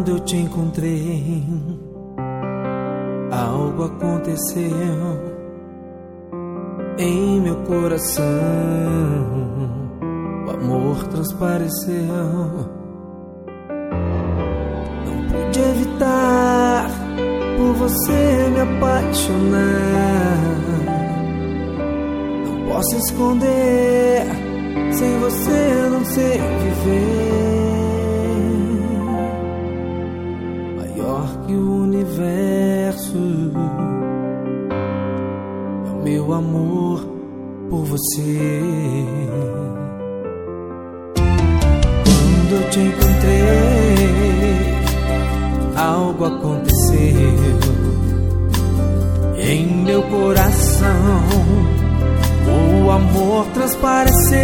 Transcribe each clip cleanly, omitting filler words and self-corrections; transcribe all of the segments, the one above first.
Quando eu te encontrei, algo aconteceu em meu coração. O amor transpareceu. Não pude evitar por você me apaixonar. Não posso esconder, sem você não sei viver. Maior que o universo é o meu amor por você. Quando eu te encontrei, algo aconteceu em meu coração. O amor transpareceu.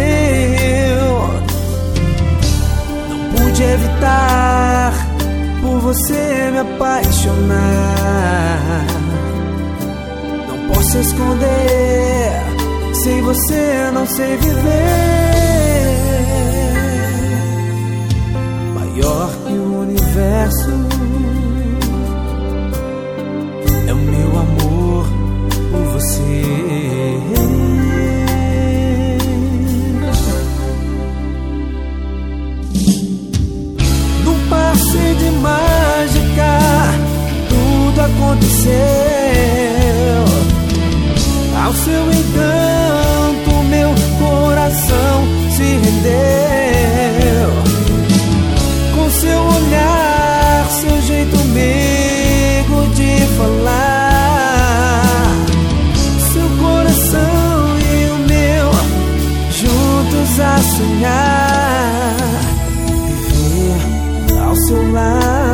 Não pude evitar por você me apaixonar. Não posso esconder, sem você não sei viver. Maior que o universo é o meu amor por você. Num passe de mágica, tudo aconteceu. Ao seu encanto, meu coração se rendeu. Com seu olhar, seu jeito meigo de falar, seu coração e o meu juntos a sonhar, viver ao seu lado.